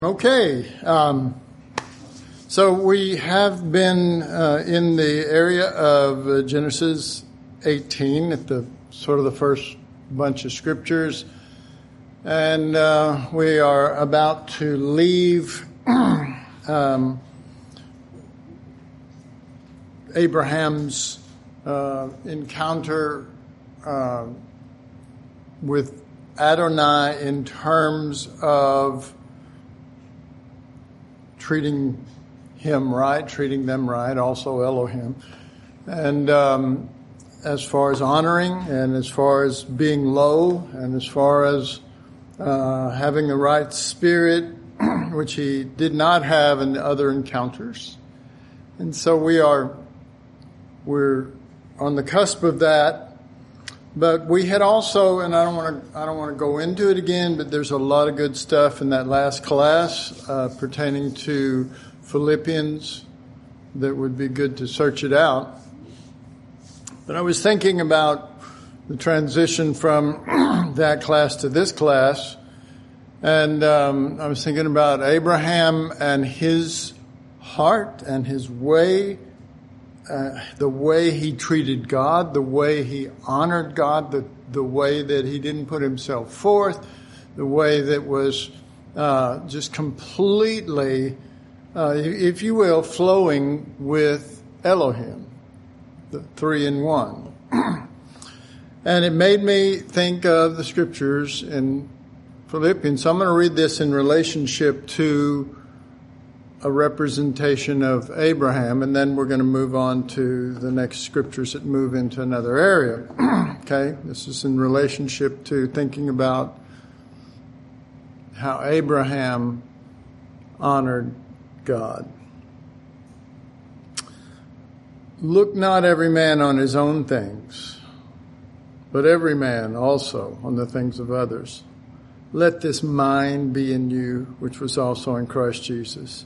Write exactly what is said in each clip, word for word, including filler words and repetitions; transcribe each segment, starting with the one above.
Okay, um, so we have been uh, in the area of uh, Genesis eighteen at the sort of the first bunch of scriptures, and uh, we are about to leave um, Abraham's uh, encounter uh, with Adonai in terms of treating him right, treating them right, also Elohim. And um, as far as honoring, and as far as being low, and as far as uh, having the right spirit, which he did not have in the other encounters. And so we are, we're on the cusp of that. But we had also, and I don't want to, I don't want to go into it again, but there's a lot of good stuff in that last class uh, pertaining to Philippians that would be good to search it out. But I was thinking about the transition from that class to this class, and um, I was thinking about Abraham and his heart and his way. Uh, the way he treated God, the way he honored God, the, the way that he didn't put himself forth, the way that was uh, just completely, uh, if you will, flowing with Elohim, the three in one. And it made me think of the scriptures in Philippians. So I'm going to read this in relationship to a representation of Abraham, and then we're going to move on to the next scriptures that move into another area. Okay, this is in relationship to thinking about how Abraham honored God. Look not every man on his own things, but every man also on the things of others. Let this mind be in you, which was also in Christ Jesus,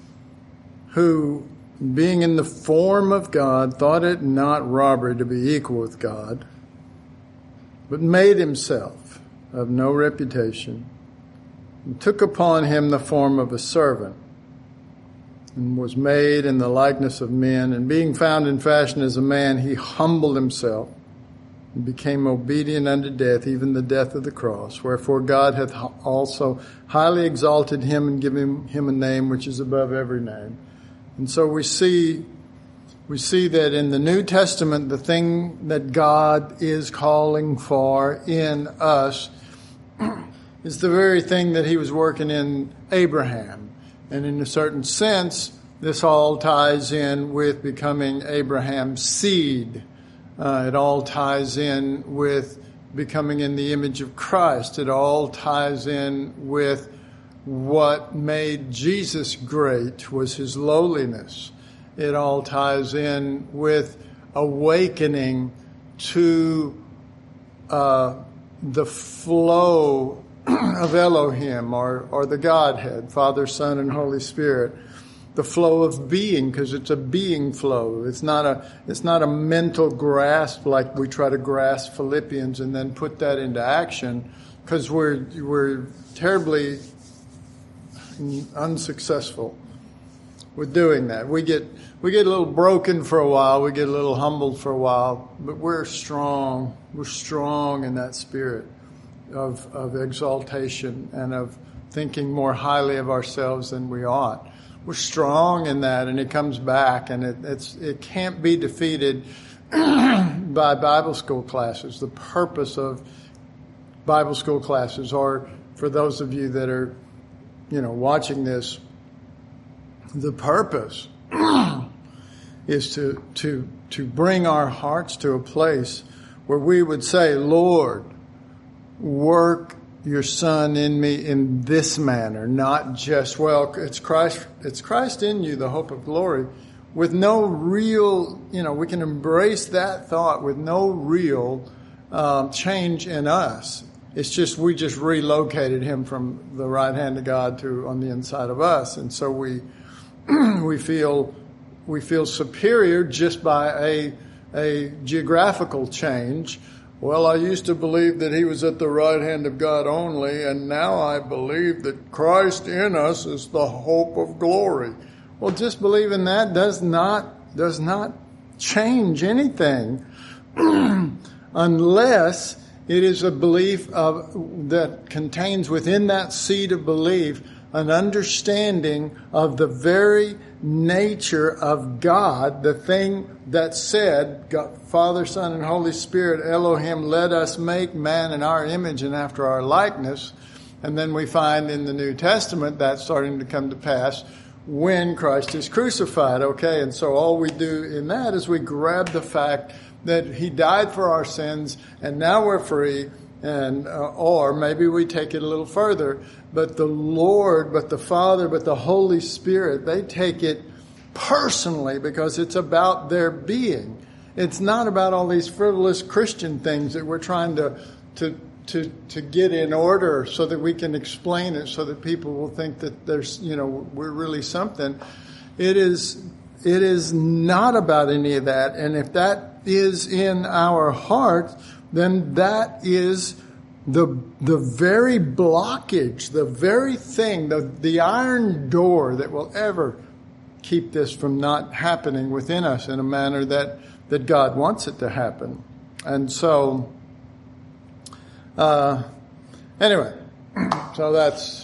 who, being in the form of God, thought it not robbery to be equal with God, but made himself of no reputation, and took upon him the form of a servant, and was made in the likeness of men, and being found in fashion as a man, he humbled himself, and became obedient unto death, even the death of the cross. Wherefore God hath also highly exalted him, and given him a name which is above every name. And so we see, we see that in the New Testament, the thing that God is calling for in us is the very thing that he was working in Abraham. And in a certain sense, this all ties in with becoming Abraham's seed. Uh, it all ties in with becoming in the image of Christ. It all ties in with what made Jesus great was his lowliness. It all ties in with awakening to uh, the flow of Elohim, or, or the Godhead, Father, Son, and Holy Spirit. The flow of being, because it's a being flow. It's not a it's not a mental grasp like we try to grasp Philippians and then put that into action, because we're we're terribly unsuccessful with doing that. We get we get a little broken for a while, we get a little humbled for a while, but we're strong. We're strong in that spirit of of exaltation and of thinking more highly of ourselves than we ought. We're strong in that, and it comes back, and it it's it can't be defeated by Bible school classes. The purpose of Bible school classes, or for those of you that are you know, watching this, the purpose is to, to, to bring our hearts to a place where we would say, Lord, work your Son in me in this manner, not just, well, it's Christ, it's Christ in you, the hope of glory, with no real, you know, we can embrace that thought with no real um, change in us. It's just, we just relocated him from the right hand of God to on the inside of us. And so we, we feel, we feel superior just by a, a geographical change, Well, I used to believe that he was at the right hand of God only, and now I believe that Christ in us is the hope of glory. Well, just believing that does not, does not change anything unless it is a belief of, that contains within that seed of belief an understanding of the very nature of God, the thing that said, God, Father, Son, and Holy Spirit, Elohim, let us make man in our image and after our likeness. And then we find in the New Testament that starting to come to pass when Christ is crucified. Okay, and so all we do in that is we grab the fact that he died for our sins and now we're free. And uh, or maybe we take it a little further, but the Lord, but the Father, but the Holy Spirit, they take it personally because it's about their being. It's not about all these frivolous Christian things that we're trying to to to to get in order so that we can explain it so that people will think that there's, you know, we're really something. It is it is not about any of that. And if that is in our hearts, then that is the the very blockage, the very thing, the, the iron door that will ever keep this from not happening within us in a manner that, that God wants it to happen. And so, uh, anyway, so that's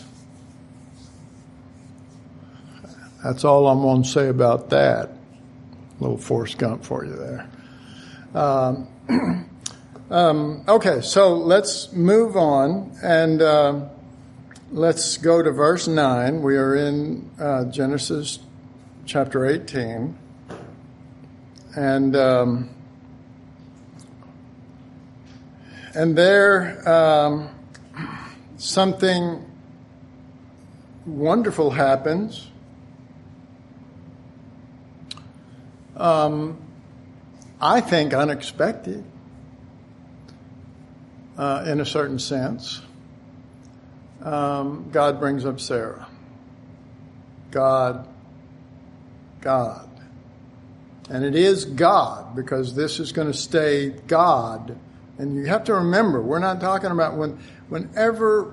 that's all I'm going to say about that. A little Forrest Gump for you there. Um, Um, okay, so let's move on and uh, let's go to verse nine. We are in uh, Genesis chapter eighteen. And um, and there um, something wonderful happens. Um, I think unexpected. Uh, in a certain sense, um, God brings up Sarah. God, God. And it is God, because this is going to stay God. And you have to remember, we're not talking about when, whenever,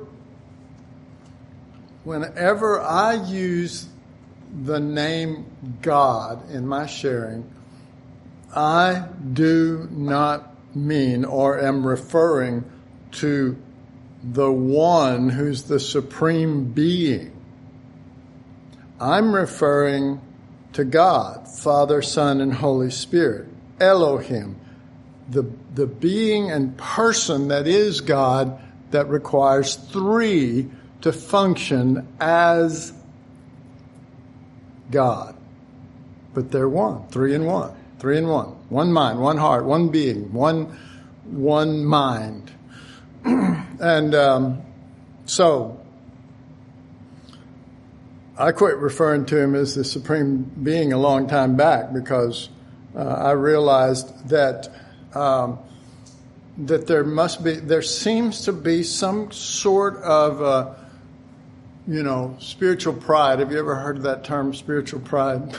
whenever I use the name God in my sharing, I do not mean or am referring to the one who's the supreme being. I'm referring to God, Father, Son, and Holy Spirit, Elohim, the, the being and person that is God that requires three to function as God. But they're one, three in one. Three in one. One mind, one heart, one being, one one mind. and um, so I quit referring to him as the supreme being a long time back because uh, I realized that um, that there must be, there seems to be some sort of uh, you know, spiritual pride. Have you ever heard of that term, spiritual pride?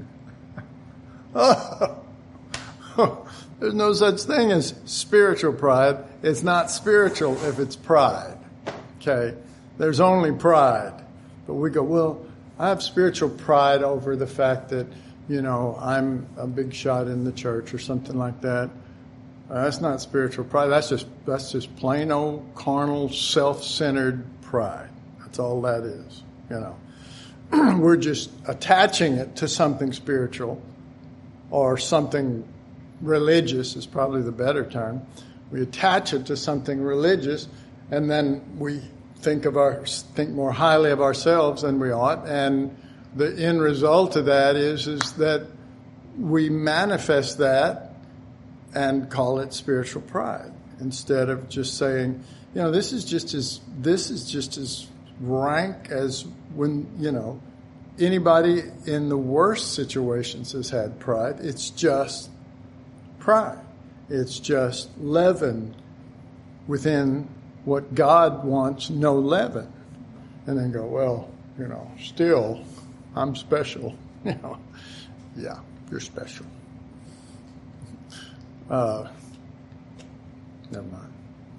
Oh, there's no such thing as spiritual pride. It's not spiritual if it's pride. Okay? There's only pride. But we go, well, I have spiritual pride over the fact that, you know, I'm a big shot in the church or something like that. Uh, that's not spiritual pride. That's just that's just plain old carnal, self-centered pride. That's all that is, you know. We're just attaching it to something spiritual. Or something religious is probably the better term. We attach it to something religious, and then we think of our think more highly of ourselves than we ought. And the end result of that is is that we manifest that and call it spiritual pride instead of just saying, you know, this is just as this is just as rank as when, you know, anybody in the worst situations has had pride. It's just pride. It's just leaven within what God wants, no leaven. And then go, well, you know, still, I'm special. You know, yeah, you're special. Uh, never mind.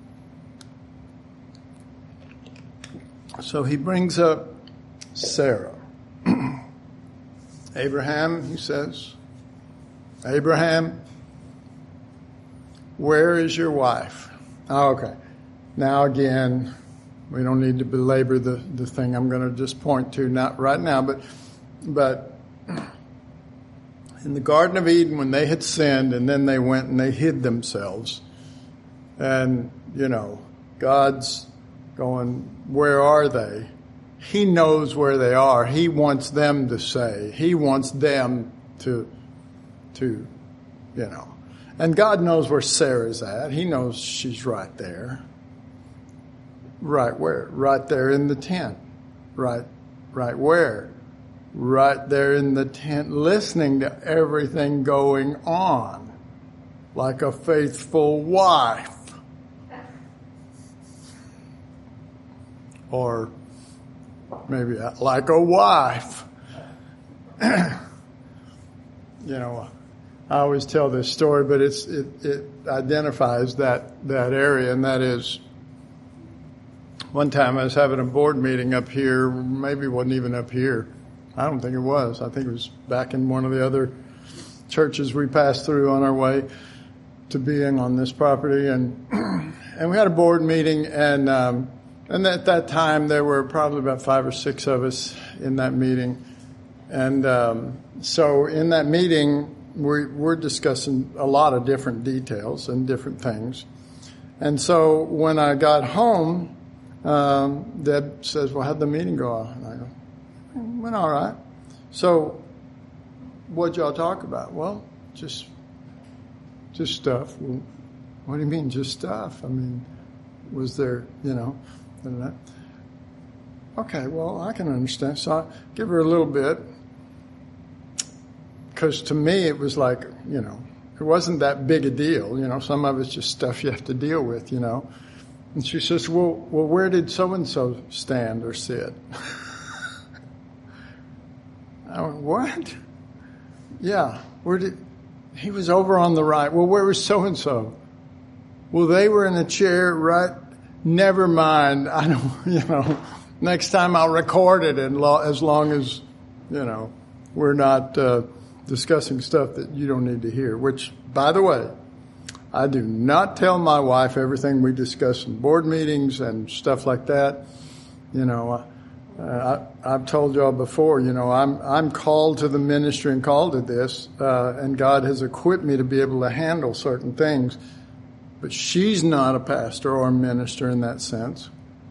So he brings up Sarah. Abraham, he says, Abraham, where is your wife? Oh, okay. Now again, we don't need to belabor the, the thing I'm going to just point to, not right now, but but in the Garden of Eden, when they had sinned and then they went and they hid themselves, and, you know, God's going, where are they? He knows where they are. He wants them to say. He wants them to, to, you know. And God knows where Sarah's at. He knows she's right there. Right where? Right there in the tent. Right, right where? Right there in the tent, listening to everything going on, like a faithful wife. Or maybe like a wife. You know, I always tell this story, but it's it, it identifies that, that area, and that is, one time I was having a board meeting up here, maybe it wasn't even up here. I don't think it was. I think it was back in one of the other churches we passed through on our way to being on this property. And and we had a board meeting, and um, and at that time there were probably about five or six of us in that meeting. And um, so in that meeting, we, we're discussing a lot of different details and different things. And so when I got home, um, Deb says, well, how'd the meeting go? And I go, went all right. So what'd y'all talk about? Well, just just stuff. Well, what do you mean, just stuff? I mean, was there, you know, that? Okay, well, I can understand. So I give her a little bit. Because to me, it was like, you know, it wasn't that big a deal. You know, some of it's just stuff you have to deal with, you know. And she says, well, well, where did so-and-so stand or sit? I went, what? Yeah, where did, he was over on the right. Well, where was so-and-so? Well, they were in a chair right, never mind. I don't, you know, next time I'll record it and lo- as long as, you know, we're not uh, discussing stuff that you don't need to hear, which, by the way, I do not tell my wife everything we discuss in board meetings and stuff like that. You know, uh, I, I've told y'all before, you know, I'm I'm called to the ministry and called to this, uh, and God has equipped me to be able to handle certain things. But she's not a pastor or a minister in that sense.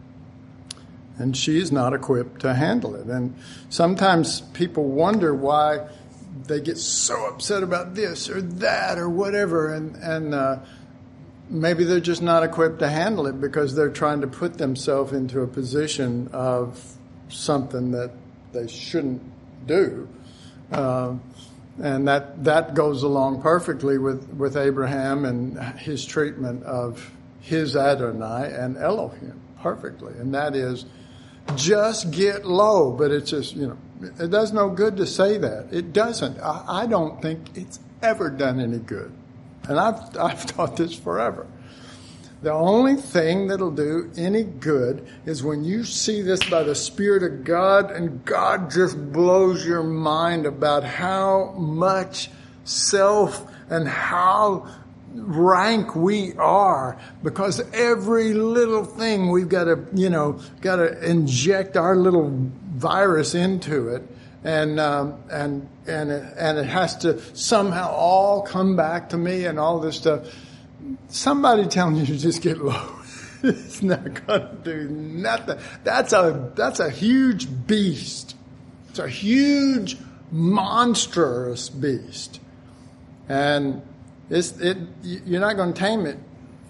And she's not equipped to handle it. And sometimes people wonder why they get so upset about this or that or whatever, and and uh, maybe they're just not equipped to handle it because they're trying to put themselves into a position of something that they shouldn't do, uh, and that that goes along perfectly with with Abraham and his treatment of his Adonai and Elohim perfectly, and that is just get low. But it's just, you know, it does no good to say that. It doesn't. I, I don't think it's ever done any good. And I've, I've taught this forever. The only thing that'll do any good is when you see this by the Spirit of God and God just blows your mind about how much self and how rank we are, because every little thing we've got to, you know, got to inject our little virus into it, and um, and and it, and it has to somehow all come back to me and all this stuff. Somebody telling you to just get low, it's not going to do nothing. That's a that's a huge beast. It's a huge, monstrous beast, and It's, it, you're not going to tame it.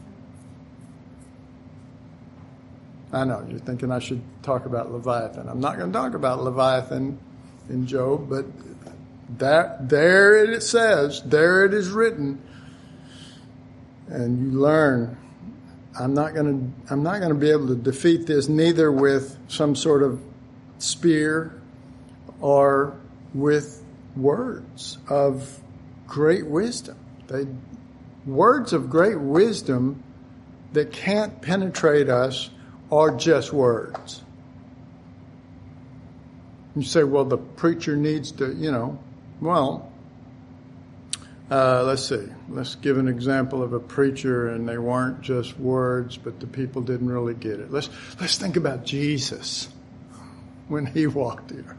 I know, you're thinking I should talk about Leviathan. I'm not going to talk about Leviathan in Job, but that there it says, there it is written, and you learn. I'm not going to. I'm not going to be able to defeat this neither with some sort of spear or with words of great wisdom. They, words of great wisdom that can't penetrate us are just words. You say, well, the preacher needs to, you know, well, uh, let's see. Let's give an example of a preacher and they weren't just words, but the people didn't really get it. Let's, let's think about Jesus when he walked here.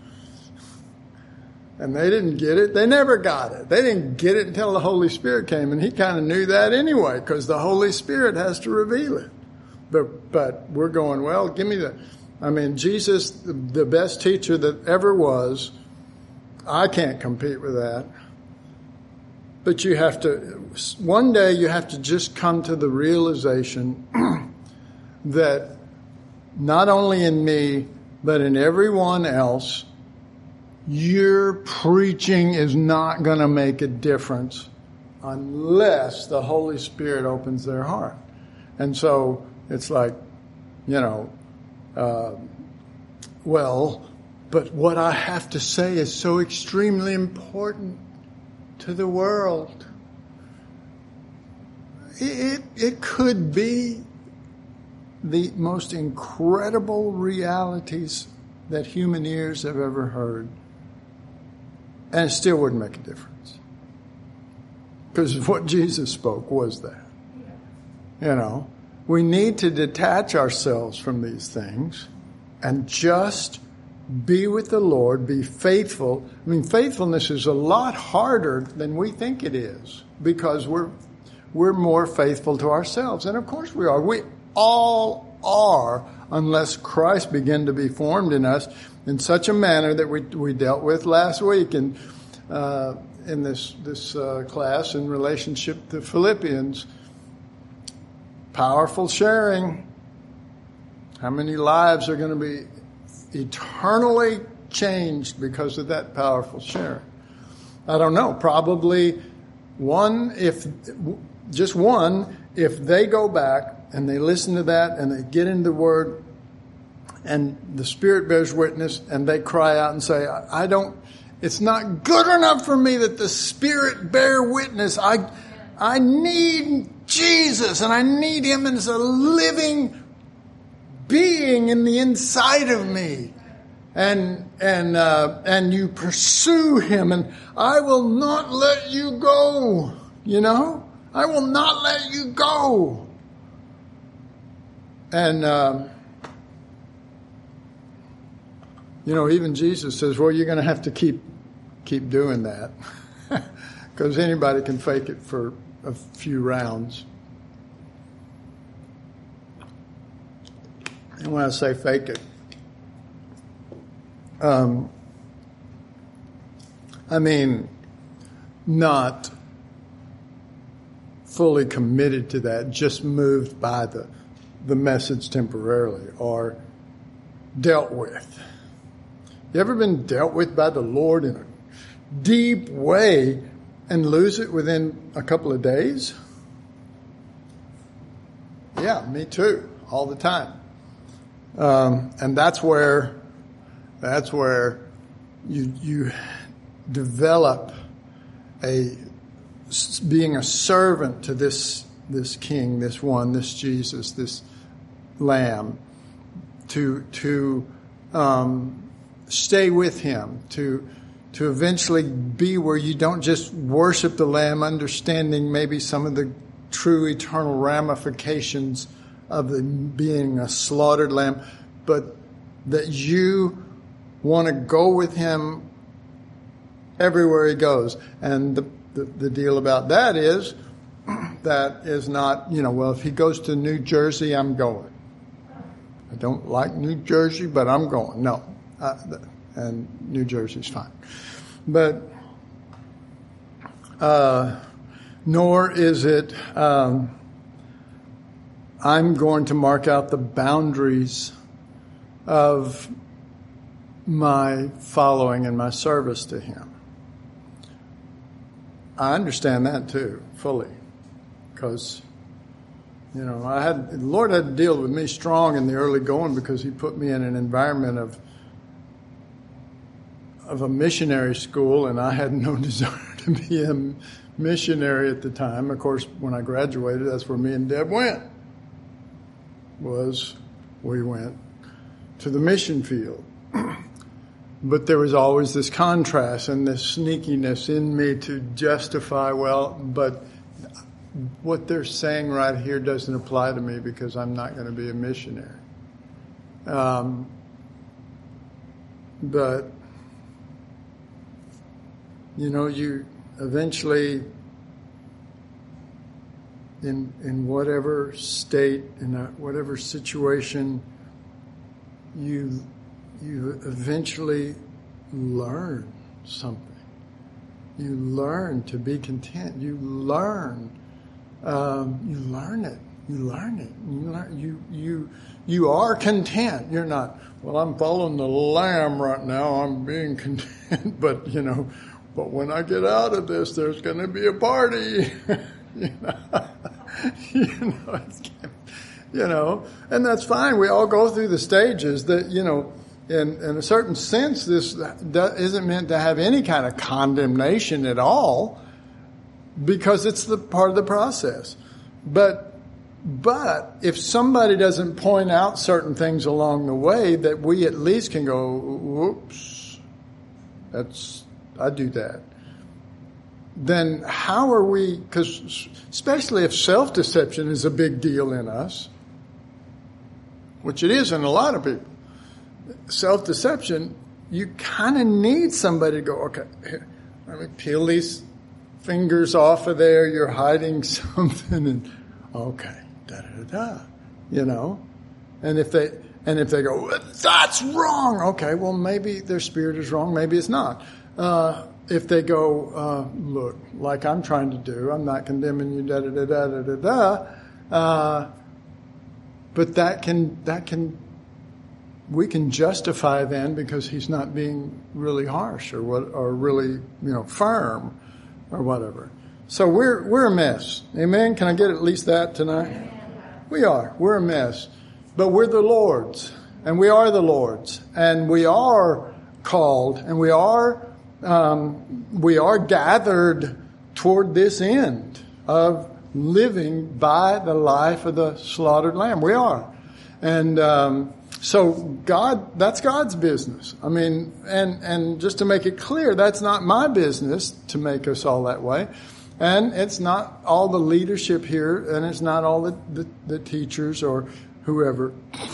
And they didn't get it. They never got it. They didn't get it until the Holy Spirit came. And he kind of knew that anyway, because the Holy Spirit has to reveal it. But, but we're going, well, give me the, I mean, Jesus, the, the best teacher that ever was. I can't compete with that. But you have to, one day you have to just come to the realization that not only in me, but in everyone else, your preaching is not going to make a difference unless the Holy Spirit opens their heart. And so it's like, you know, uh, well, but what I have to say is so extremely important to the world. It, it could be the most incredible realities that human ears have ever heard. And it still wouldn't make a difference. Because what Jesus spoke was that. You know, we need to detach ourselves from these things and just be with the Lord, be faithful. I mean, faithfulness is a lot harder than we think it is because we're we're more faithful to ourselves. And of course we are. We all are, unless Christ began to be formed in us in such a manner that we we dealt with last week in uh, in this this uh, class in relationship to Philippians. Powerful sharing. How many lives are going to be eternally changed because of that powerful sharing? I don't know. Probably one, if just one, if they go back and they listen to that and they get into the Word and the Spirit bears witness and they cry out and say, I don't, it's not good enough for me that the Spirit bear witness. I, I need Jesus and I need Him as a living being in the inside of me. And, and, uh, and you pursue Him and I will not let you go. You know, I will not let you go. And, um, you know, even Jesus says, well, you're going to have to keep, keep doing that because anybody can fake it for a few rounds. And when I say fake it, um, I mean not fully committed to that, just moved by the the message temporarily or dealt with. You ever been dealt with by the Lord in a deep way and lose it within a couple of days? Yeah, me too, all the time. Um, and that's where, that's where you, you develop a, being a servant to this, this King, this one, this Jesus, this Lamb, to, to, um, stay with Him, to, to eventually be where you don't just worship the Lamb, understanding maybe some of the true eternal ramifications of the being a slaughtered lamb, but that you want to go with Him everywhere He goes. And the, the, the deal about that is, that is not, you know, well, if He goes to New Jersey, I'm going. I don't like New Jersey, but I'm going. No. Uh, and New Jersey's fine. But, uh, nor is it, um, I'm going to mark out the boundaries of my following and my service to Him. I understand that too, fully. Because, you know, I had, the Lord had to deal with me strong in the early going because He put me in an environment of, of a missionary school, and I had no desire to be a missionary at the time. Of course, when I graduated, that's where me and Deb went. was we went to the mission field. But there was always this contrast and this sneakiness in me to justify, well, but what they're saying right here doesn't apply to me because I'm not going to be a missionary. Um, but, you know, you eventually, in in whatever state, in a, whatever situation, you you eventually learn something. You learn to be content. You learn. Um, you learn it. You learn it. You learn. You you you are content. You're not. Well, I'm following the Lamb right now. I'm being content. But you know, but when I get out of this, there's going to be a party. you know, you know, it's, you know, and that's fine. We all go through the stages that you know. In, in a certain sense, this isn't meant to have any kind of condemnation at all, because it's the part of the process. But, but if somebody doesn't point out certain things along the way, that we at least can go, whoops, that's, I do that. Then how are we, because especially if self-deception is a big deal in us, which it is in a lot of people, self-deception, you kind of need somebody to go, okay, here, let me peel these fingers off of there. You're hiding something, and okay, da da da da, you know. And if they and if they go, that's wrong. Okay, well maybe their spirit is wrong. Maybe it's not. Uh, if they go, uh, look, like I'm trying to do, I'm not condemning you, da da da da da da da. Uh, but that can that can. We can justify then because he's not being really harsh or what, or really, you know, firm or whatever. So we're we're a mess. Amen. Can I get at least that tonight? We are. We're a mess, but we're the Lord's, and we are the Lord's, and we are called, and we are um, we are gathered toward this end of living by the life of the slaughtered Lamb. We are, and. Um, So God, that's God's business. I mean, and, and just to make it clear, that's not my business to make us all that way. And it's not all the leadership here, and it's not all the, the, the teachers or whoever.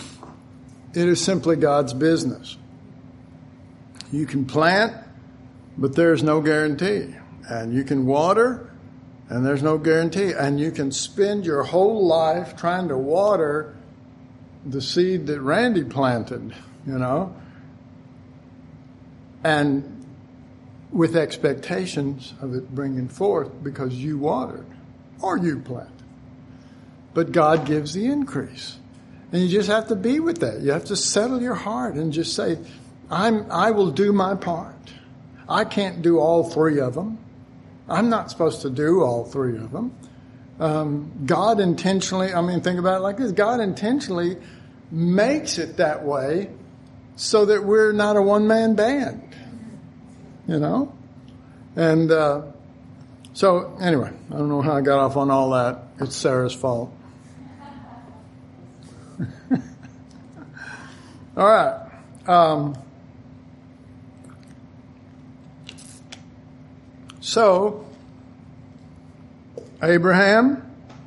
It is simply God's business. You can plant, but there's no guarantee. And you can water, and there's no guarantee. And you can spend your whole life trying to water the seed that Randy planted, you know, and with expectations of it bringing forth because you watered or you planted. But God gives the increase. And you just have to be with that. You have to settle your heart and just say, I'm, I will do my part. I can't do all three of them. I'm not supposed to do all three of them. Um, God intentionally, I mean, think about it like this. God intentionally makes it that way so that we're not a one-man band, you know? And uh, so, anyway, I don't know how I got off on all that. It's Sarah's fault. All right. Um, so, Abraham,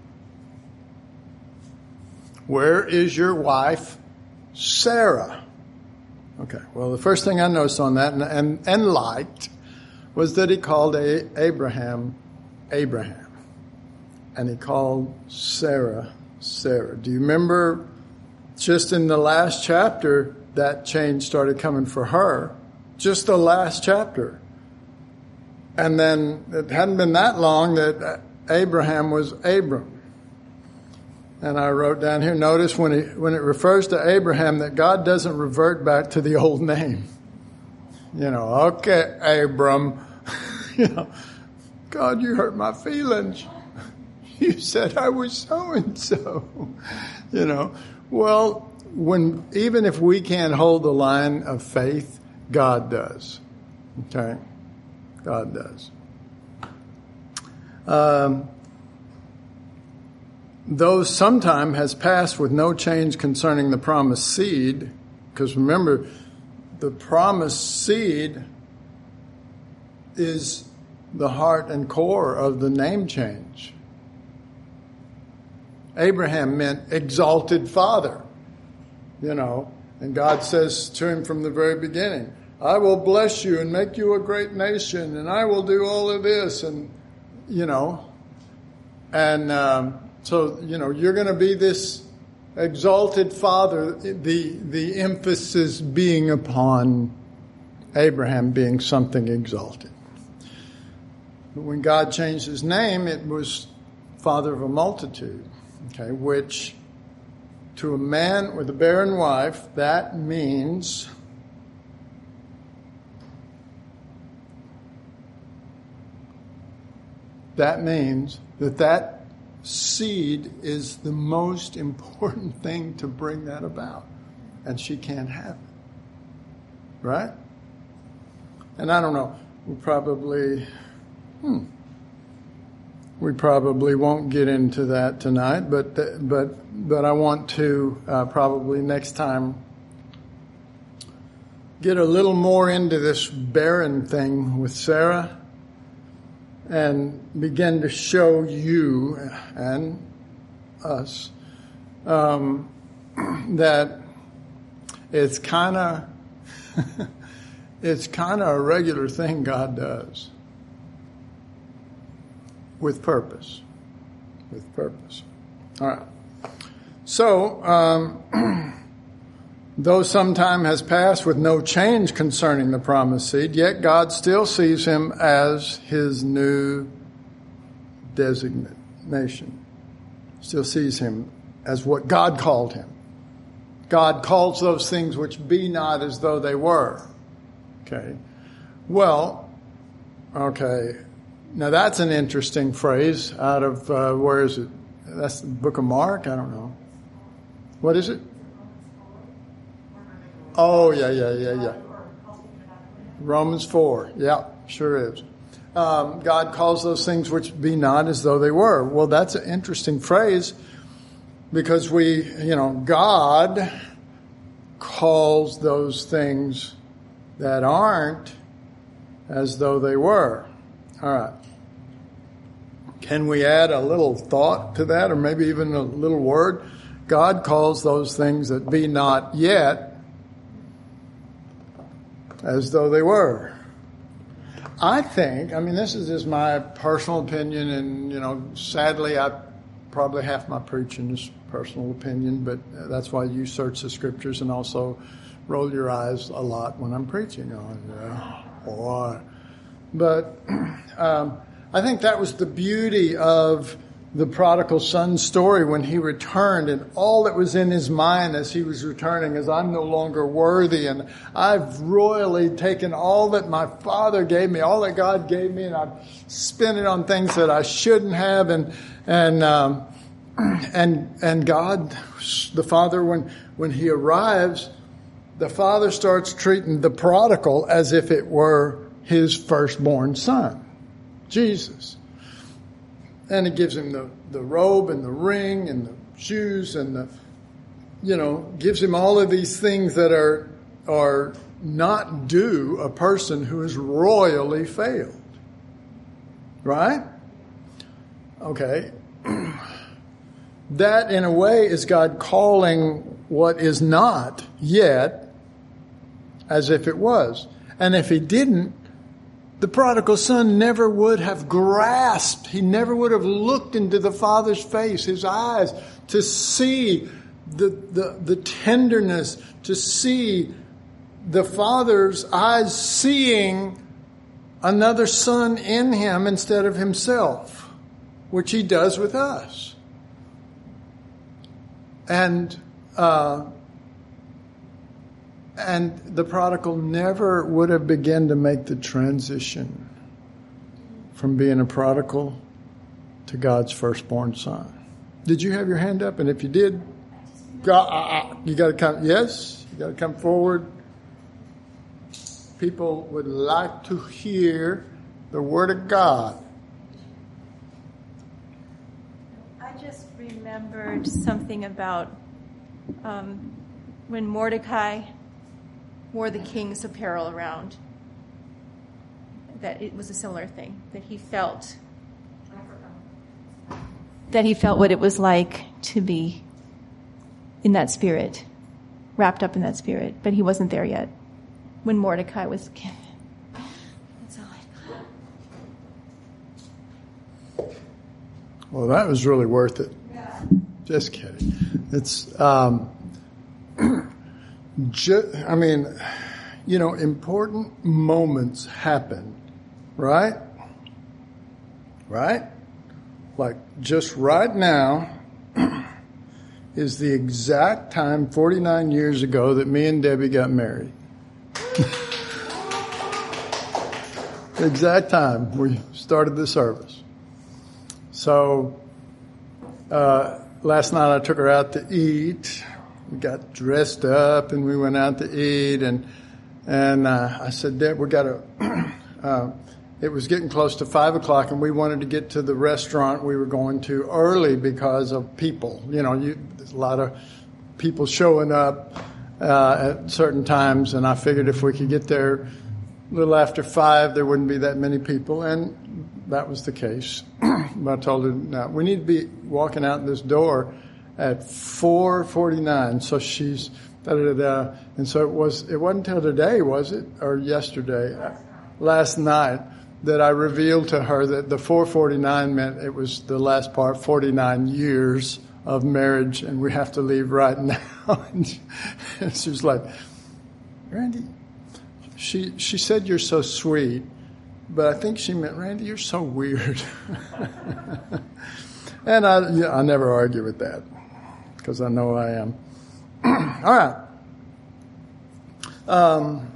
where is your wife, Sarah? Okay, well, the first thing I noticed on that and, and, and liked was that he called a, Abraham, Abraham. And he called Sarah, Sarah. Do you remember just in the last chapter, that change started coming for her? Just the last chapter. And then it hadn't been that long that Abraham was Abram. And I wrote down here, notice when, he, when it refers to Abraham that God doesn't revert back to the old name. You know, okay, Abram. you know, God, you hurt my feelings. You said I was so-and-so. You know, well, when even if we can't hold the line of faith, God does. Okay? God does. Um, though some time has passed with no change concerning the promised seed, because remember, the promised seed is the heart and core of the name change. Abraham meant exalted father, you know, and God says to him from the very beginning, I will bless you and make you a great nation, and I will do all of this, and, you know, and um, so, you know, you're going to be this exalted father, the the emphasis being upon Abraham being something exalted. But when God changed his name, it was father of a multitude, okay, which to a man with a barren wife, that means that means that that seed is the most important thing to bring that about. And she can't have it. Right? And I don't know, we probably, hmm, we probably won't get into that tonight, but but but I want to uh, probably next time get a little more into this barren thing with Sarah, and begin to show you and us um, that it's kind of it's kind of a regular thing God does with purpose, with purpose. All right. So, um, though some time has passed with no change concerning the promised seed, yet God still sees him as his new designation. Still sees him as what God called him. God calls those things which be not as though they were. Okay. Well, okay. Now that's an interesting phrase out of, uh, where is it? That's the book of Mark? I don't know. What is it? Oh, yeah, yeah, yeah, yeah. Romans four. Yeah, sure is. Um, God calls those things which be not as though they were. Well, that's an interesting phrase because we, you know, God calls those things that aren't as though they were. All right. Can we add a little thought to that, or maybe even a little word? God calls those things that be not yet as though they were. I think, I mean, this is just my personal opinion, and, you know, sadly, I probably half my preaching is personal opinion, but that's why you search the scriptures and also roll your eyes a lot when I'm preaching on it. Boy. But um, I think that was the beauty of the prodigal son story when he returned, and all that was in his mind as he was returning is, I'm no longer worthy, and I've royally taken all that my father gave me, all that God gave me, and I've spent it on things that I shouldn't have, and and um, and and God, the father, when when he arrives, the father starts treating the prodigal as if it were his firstborn son, Jesus. And it gives him the, the robe and the ring and the shoes and the, you know, gives him all of these things that are, are not due a person who has royally failed. Right? Okay. That in a way is God calling what is not yet as if it was. And if he didn't, the prodigal son never would have grasped, he never would have looked into the father's face, his eyes, to see the, the, the tenderness, to see the father's eyes seeing another son in him instead of himself, which he does with us. And, uh, And the prodigal never would have begun to make the transition from being a prodigal to God's firstborn son. Did you have your hand up? And if you did, God, uh, you got to come. Yes, you got to come forward. People would like to hear the word of God. I just remembered something about um, when Mordecai wore the king's apparel around, that it was a similar thing, that he felt that he felt what it was like to be in that spirit, wrapped up in that spirit, but he wasn't there yet when Mordecai was king. That's all I got. Well, that was really worth it. Yeah. Just kidding. It's, um, ju- I mean, you know, important moments happen, right? Right? Like just right now is the exact time forty-nine years ago that me and Debbie got married. The exact time we started the service. So, uh, last night I took her out to eat. We got dressed up and we went out to eat, and, and, uh, I said, Deb, we gotta, uh, it was getting close to five o'clock and we wanted to get to the restaurant we were going to early because of people. You know, you, there's a lot of people showing up, uh, at certain times, and I figured if we could get there a little after five, there wouldn't be that many people, and that was the case. But I told her, no, we need to be walking out this door at four forty-nine. So she's, da da da. And so it was, it wasn't until today, was it? Or yesterday? Last night, that I revealed to her that the four forty-nine meant it was the last part, forty-nine years of marriage, and we have to leave right now. And she was like, Randy, she she said you're so sweet, but I think she meant, Randy, you're so weird. And I, you know, I never argue with that because I know I am. All right. Um,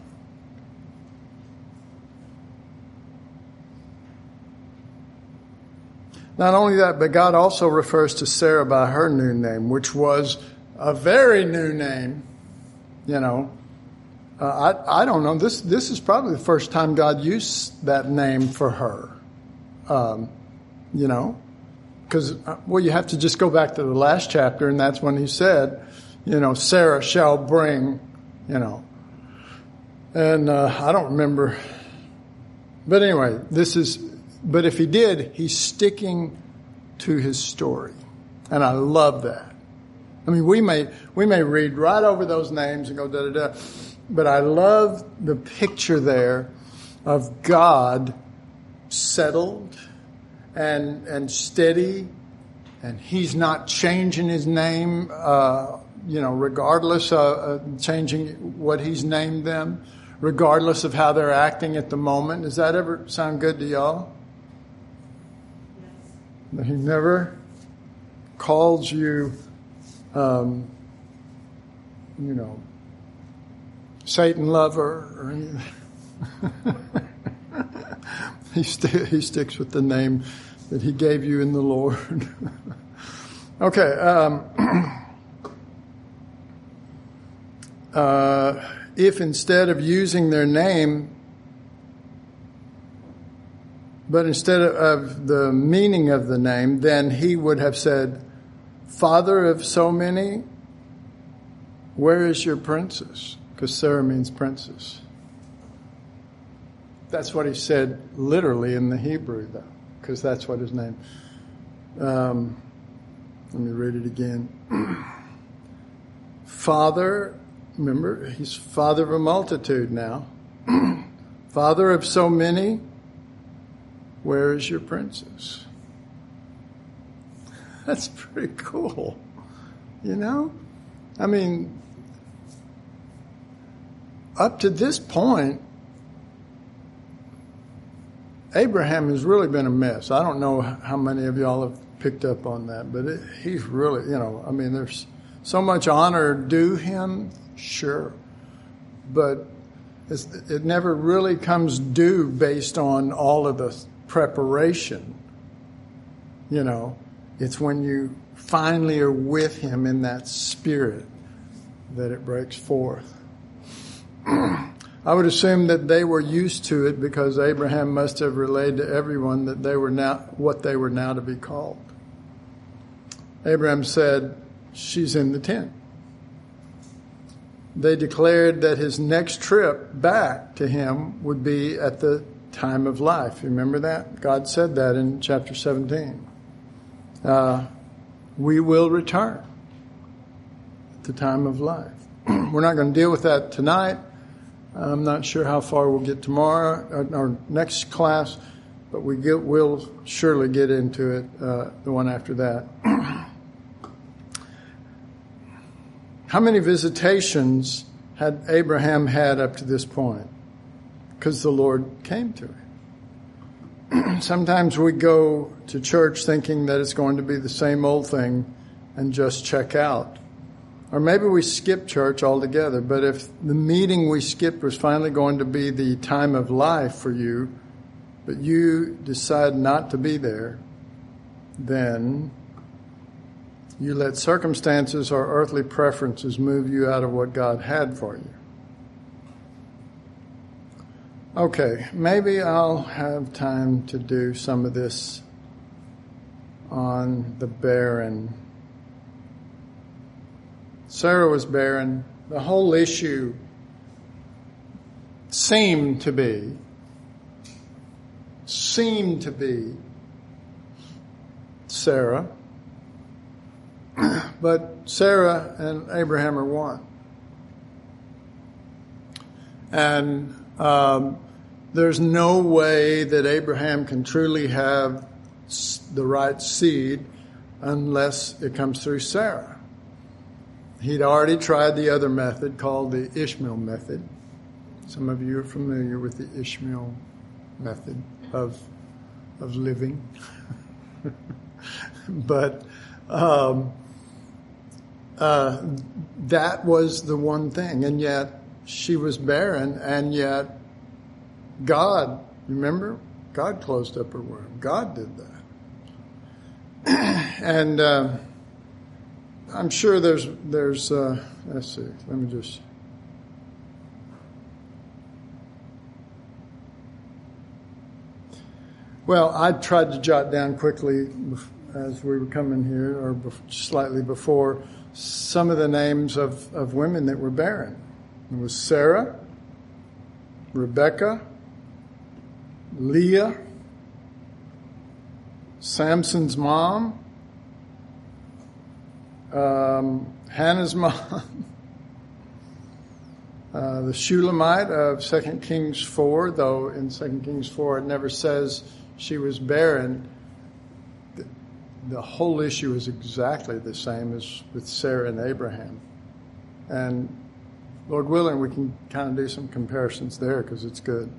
Not only that, but God also refers to Sarah by her new name, which was a very new name. You know, uh, I I don't know. This this is probably the first time God used that name for her. Um, you know, because uh, well, you have to just go back to the last chapter, and that's when He said, you know, Sarah shall bring. You know, and uh, I don't remember. But anyway, this is. But if He did, He's sticking to His story. And I love that. I mean, we may, we may read right over those names and go da da da. But I love the picture there of God settled and, and steady. And He's not changing His name, uh, you know, regardless of uh, changing what He's named them, regardless of how they're acting at the moment. Does that ever sound good to y'all? That He never calls you, um, you know, Satan lover or anything. he, st- he sticks with the name that He gave you in the Lord. Okay. Um, uh, if instead of using their name, but instead of the meaning of the name, then He would have said, Father of so many, where is your princess? Because Sarah means princess. That's what He said literally in the Hebrew, though, because that's what His name. Um, let me read it again. Father, remember, He's Father of a multitude now. Father of so many, where is your princess? That's pretty cool. You know? I mean, up to this point, Abraham has really been a mess. I don't know how many of y'all have picked up on that, but it, he's really, you know, I mean, there's so much honor due him, sure. But it's, it never really comes due based on all of the preparation. You know, it's when you finally are with Him in that spirit that it breaks forth. I would assume that they were used to it because Abraham must have relayed to everyone that they were now what they were now to be called. Abraham said, she's in the tent. They declared that his next trip back to him would be at the time of life. You remember that? God said that in chapter seventeen. Uh, we will return at the time of life. We're not going to deal with that tonight. I'm not sure how far we'll get tomorrow or, or next class, but we get, will surely get into it, uh, the one after that. How many visitations had Abraham had up to this point? Because the Lord came to him. Sometimes we go to church thinking that it's going to be the same old thing and just check out. Or maybe we skip church altogether. But if the meeting we skipped was finally going to be the time of life for you, but you decide not to be there, then you let circumstances or earthly preferences move you out of what God had for you. Okay, maybe I'll have time to do some of this on the barren. Sarah was barren. The whole issue seemed to be, seemed to be Sarah. But Sarah and Abraham are one. And um, there's no way that Abraham can truly have the right seed unless it comes through Sarah. He'd already tried the other method called the Ishmael method. Some of you are familiar with the Ishmael method of of living. But um, uh, that was the one thing. And yet she was barren, and yet God, remember? God closed up her womb. God did that. And uh, I'm sure there's, there's uh, let's see, let me just... Well, I tried to jot down quickly as we were coming here, or slightly before, some of the names of, of women that were barren. It was Sarah, Rebecca, Leah, Samson's mom, um, Hannah's mom, uh, the Shulamite of Second Kings four, though in Second Kings four it never says she was barren. The, the whole issue is exactly the same as with Sarah and Abraham. And Lord willing, we can kind of do some comparisons there because it's good.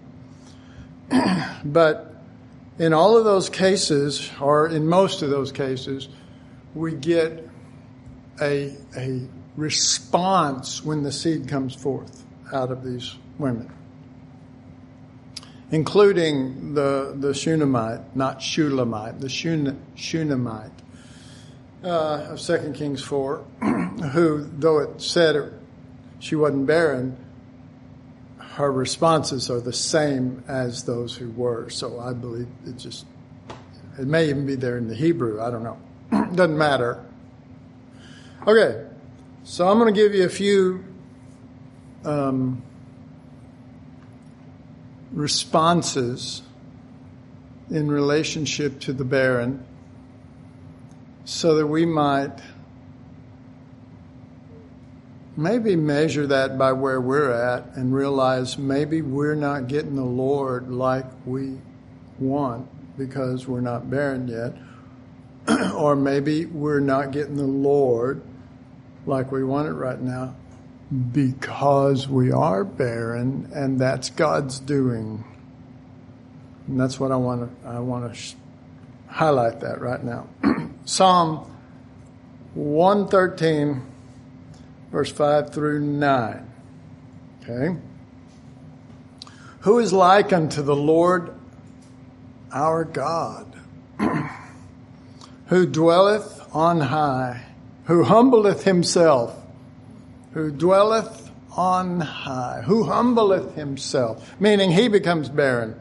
But in all of those cases, or in most of those cases, we get a, a response when the seed comes forth out of these women, including the, the Shunammite, not Shulamite, the Shun, Shunammite uh, of Second Kings four, who, though it said it, she wasn't barren, her responses are the same as those who were. So I believe it just, it may even be there in the Hebrew. I don't know. Doesn't matter. Okay. So I'm going to give you a few um, responses in relationship to the barren so that we might maybe measure that by where we're at and realize maybe we're not getting the Lord like we want because we're not barren yet. Or maybe we're not getting the Lord like we want it right now because we are barren, and that's God's doing. And that's what I want to, I want to sh- highlight that right now. Psalm one thirteen, verse five through nine. Okay. Who is like unto the Lord our God, who dwelleth on high, who humbleth himself, who dwelleth on high, who humbleth himself, meaning he becomes barren,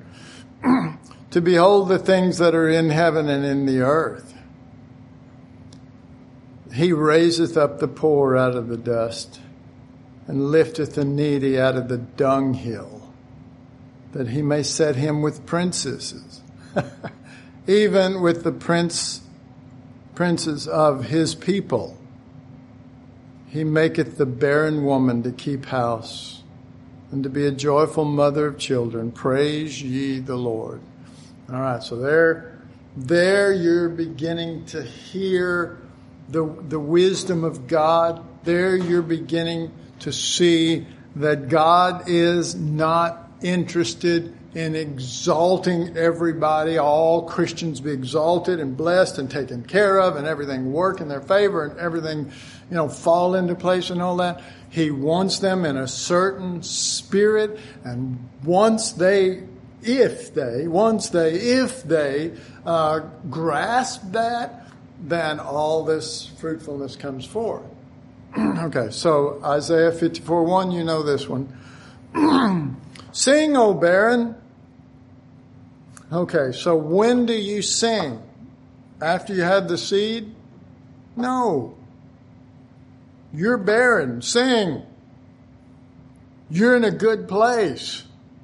to behold the things that are in heaven and in the earth. He raiseth up the poor out of the dust, and lifteth the needy out of the dunghill, that he may set him with princesses, even with the prince, princes of his people. He maketh the barren woman to keep house, and to be a joyful mother of children. Praise ye the Lord. All right, so there, there you're beginning to hear the, the wisdom of God. There you're beginning to see that God is not interested in exalting everybody, all Christians be exalted and blessed and taken care of and everything work in their favor and everything, you know, fall into place and all that. He wants them in a certain spirit, and once they, if they, once they, if they uh, grasp that, then all this fruitfulness comes forth. Okay, so Isaiah fifty-four one, you know this one. Sing, O barren. Okay, so when do you sing? After you had the seed? No. You're barren. Sing. You're in a good place.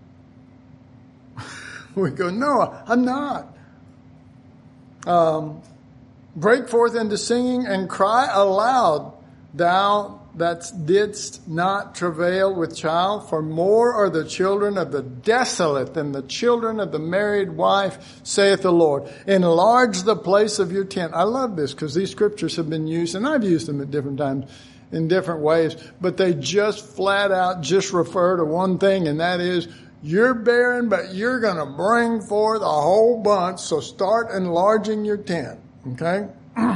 We go, no, I'm not. Um, break forth into singing and cry aloud, thou that didst not travail with child, for more are the children of the desolate than the children of the married wife, saith the Lord. Enlarge the place of your tent. I love this because these scriptures have been used, and I've used them at different times in different ways, but they just flat out just refer to one thing, and that is, you're barren, but you're going to bring forth a whole bunch, so start enlarging your tent, okay?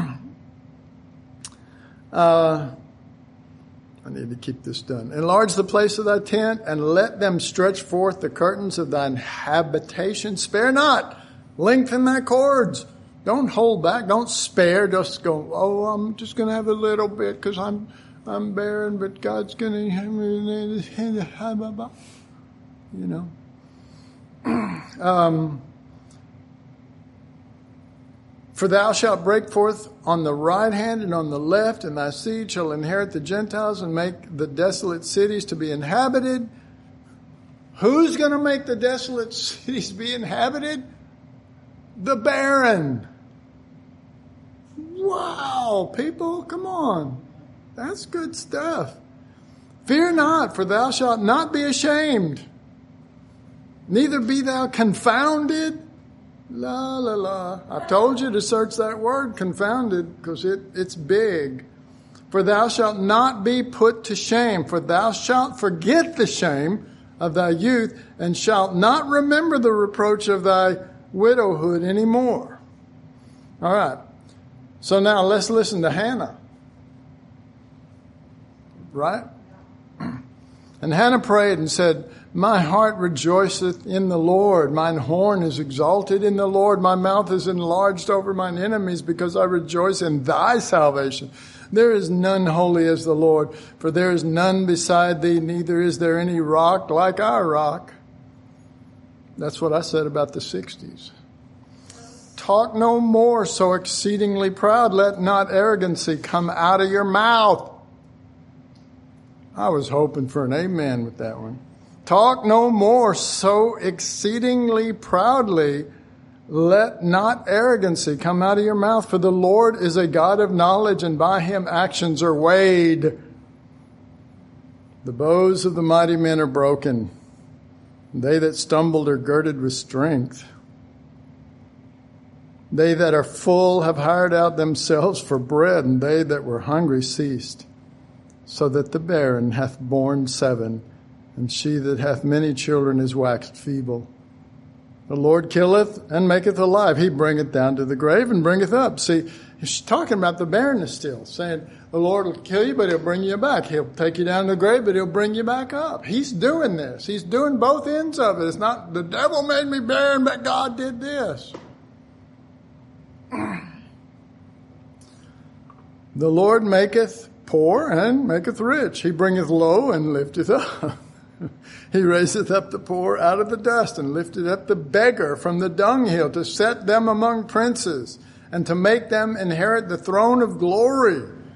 uh... I need to keep this done. Enlarge the place of thy tent, and let them stretch forth the curtains of thine habitation. Spare not. Lengthen thy cords. Don't hold back. Don't spare. Just go, oh, I'm just going to have a little bit because I'm I'm barren, but God's going to, you know. Um, For thou shalt break forth on the right hand and on the left, and thy seed shall inherit the Gentiles and make the desolate cities to be inhabited. Who's going to make the desolate cities be inhabited? The barren. Wow, people, come on. That's good stuff. Fear not, for thou shalt not be ashamed. Neither be thou confounded. La, la, la. I've told you to search that word, confounded, because it, it's big. For thou shalt not be put to shame, for thou shalt forget the shame of thy youth, and shalt not remember the reproach of thy widowhood anymore. All right. So now let's listen to Hannah. Right? And Hannah prayed and said, my heart rejoiceth in the Lord. Mine horn is exalted in the Lord. My mouth is enlarged over mine enemies, because I rejoice in thy salvation. There is none holy as the Lord, for there is none beside thee, neither is there any rock like our rock. That's what I said about the sixties. Talk no more so exceedingly proud. Let not arrogancy come out of your mouth. I was hoping for an amen with that one. Talk no more so exceedingly proudly. Let not arrogancy come out of your mouth, for the Lord is a God of knowledge, and by him actions are weighed. The bows of the mighty men are broken. They that stumbled are girded with strength. They that are full have hired out themselves for bread, and they that were hungry ceased. So that the barren hath borne seven, and she that hath many children is waxed feeble. The Lord killeth and maketh alive. He bringeth down to the grave and bringeth up. See, he's talking about the barrenness still, saying the Lord will kill you, but he'll bring you back. He'll take you down to the grave, but he'll bring you back up. He's doing this. He's doing both ends of it. It's not the devil made me barren, but God did this. The Lord maketh poor and maketh rich. He bringeth low and lifteth up. He raiseth up the poor out of the dust, and lifteth up the beggar from the dunghill, to set them among princes, and to make them inherit the throne of glory.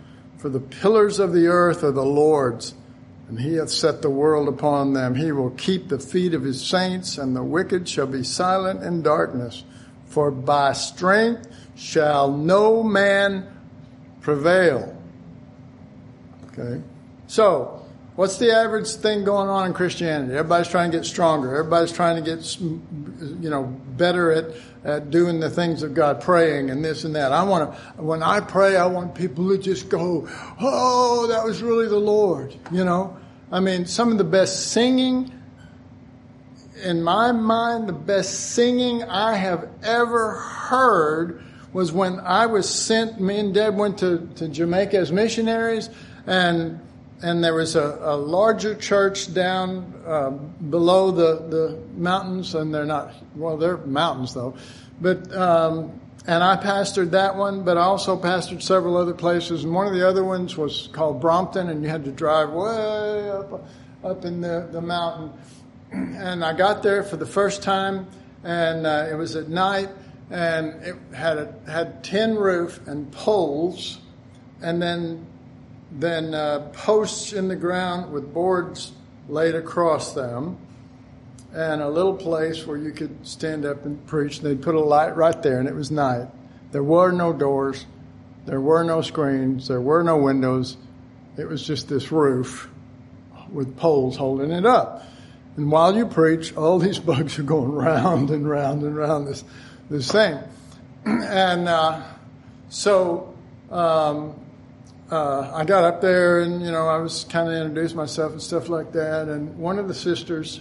For the pillars of the earth are the Lord's, and he hath set the world upon them. He will keep the feet of his saints, and the wicked shall be silent in darkness. For by strength shall no man prevail. Okay. So, what's the average thing going on in Christianity? Everybody's trying to get stronger. Everybody's trying to get, you know, better at, at doing the things of God, praying and this and that. I want to, when I pray, I want people to just go, oh, that was really the Lord, you know. I mean, some of the best singing, in my mind, the best singing I have ever heard was when I was sent, me and Deb went to, to Jamaica as missionaries, and and there was a, a larger church down uh, below the, the mountains, and they're not, well, they're mountains though. But, um, and I pastored that one, but I also pastored several other places. And one of the other ones was called Brompton, and you had to drive way up, up in the, the mountain. And I got there for the first time, and uh, it was at night, and it had a, had tin roof and poles, and then then uh, posts in the ground with boards laid across them, and a little place where you could stand up and preach. They'd put a light right there, and it was night. There were no doors. There were no screens. There were no windows. It was just this roof with poles holding it up. And while you preach, all these bugs are going round and round and round this this thing. And uh, so... Um, Uh, I got up there, and, you know, I was kind of introduced myself and stuff like that. And one of the sisters,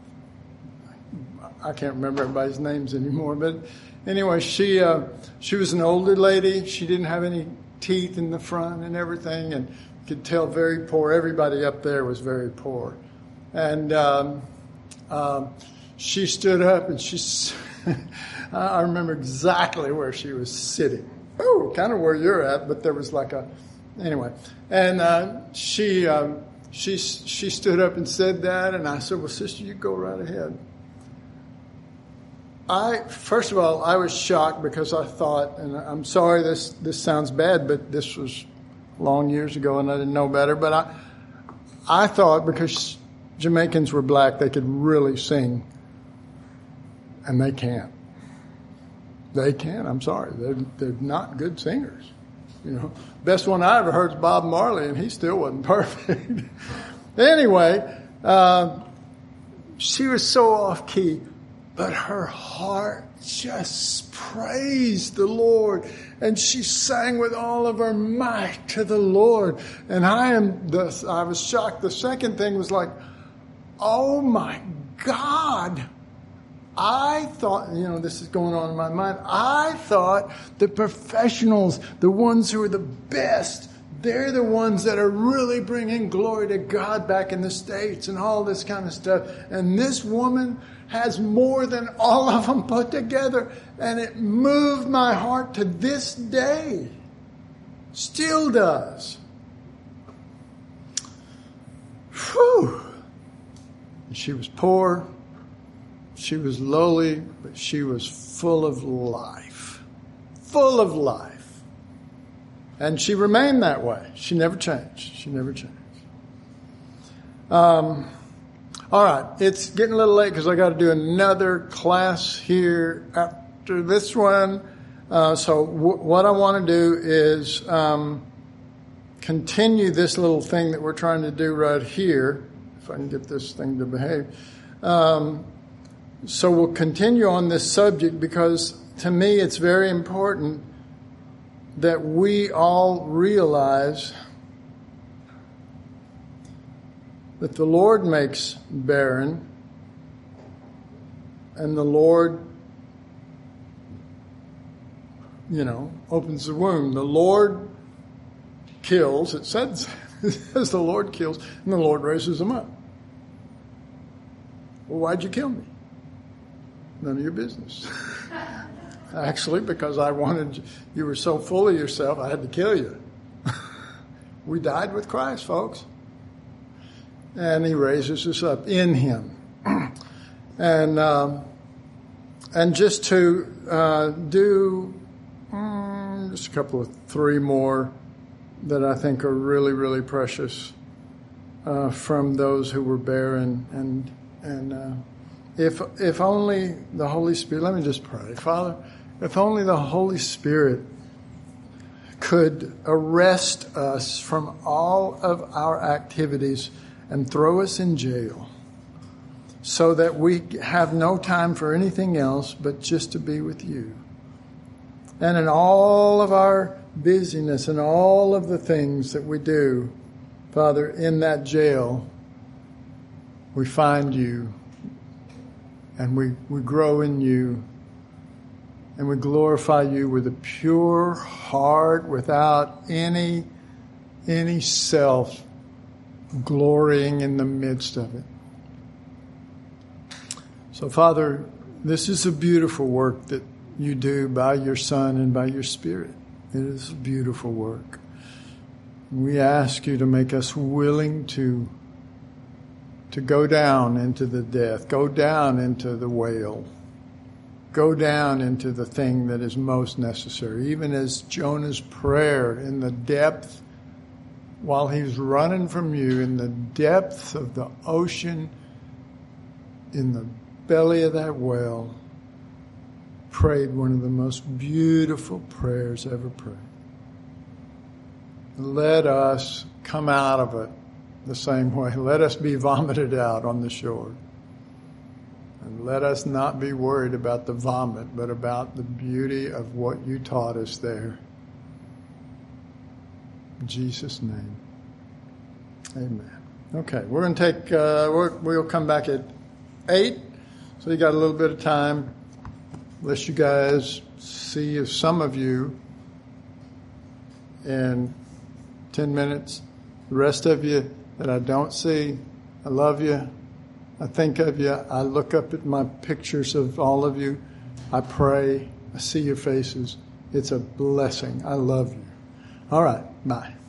I can't remember everybody's names anymore, but anyway, she uh, she was an older lady. She didn't have any teeth in the front and everything, and you could tell very poor. Everybody up there was very poor. And um, um, she stood up, and she, I remember exactly where she was sitting. Oh, kind of where you're at, but there was like a, Anyway, and uh, she um, she she stood up and said that, and I said, "Well, sister, you go right ahead." I first of all, I was shocked because I thought, and I'm sorry this this sounds bad, but this was long years ago, and I didn't know better. But I I thought because Jamaicans were black, they could really sing, and they can't. They can't. I'm sorry, they're they're not good singers. You know, best one I ever heard is Bob Marley, and he still wasn't perfect. Anyway, uh, she was so off key, but her heart just praised the Lord, and she sang with all of her might to the Lord. And I am, the, I was shocked. The second thing was like, oh my God. I thought, you know, this is going on in my mind. I thought the professionals, the ones who are the best, they're the ones that are really bringing glory to God back in the States and all this kind of stuff. And this woman has more than all of them put together. And it moved my heart to this day. Still does. Whew. She was poor. She was lowly, but she was full of life. Full of life. And she remained that way. She never changed. She never changed. Um, all right. It's getting a little late because I got to do another class here after this one. Uh, so w- what I want to do is um, continue this little thing that we're trying to do right here. If I can get this thing to behave. Um, So we'll continue on this subject because to me it's very important that we all realize that the Lord makes barren and the Lord, you know, opens the womb. The Lord kills, it says, it says the Lord kills and the Lord raises them up. Well, why'd you kill me? None of your business. Actually, because I wanted, you were so full of yourself, I had to kill you. We died with Christ, folks. And he raises us up in him. And um, and just to uh, do um, just a couple of three more that I think are really, really precious uh, from those who were barren. And and uh, if if only the Holy Spirit, let me just pray. Father, if only the Holy Spirit could arrest us from all of our activities and throw us in jail so that we have no time for anything else but just to be with you. And in all of our busyness and all of the things that we do, Father, in that jail, we find you and we, we grow in you and we glorify you with a pure heart without any, any self glorying in the midst of it. So, Father, this is a beautiful work that you do by your Son and by your Spirit. It is a beautiful work. We ask you to make us willing to, to go down into the death, go down into the whale, go down into the thing that is most necessary, even as Jonah's prayer in the depth, while he's running from you, in the depth of the ocean, in the belly of that whale, prayed one of the most beautiful prayers ever prayed. Let us come out of it the same way. Let us be vomited out on the shore. And let us not be worried about the vomit, but about the beauty of what you taught us there. In Jesus' name. Amen. Okay, we're going to take, uh, we're, we'll come back at eight. So you got a little bit of time. Unless you guys see if some of you in ten minutes, the rest of you that I don't see, I love you. I think of you. I look up at my pictures of all of you. I pray. I see your faces. It's a blessing. I love you. All right. Bye.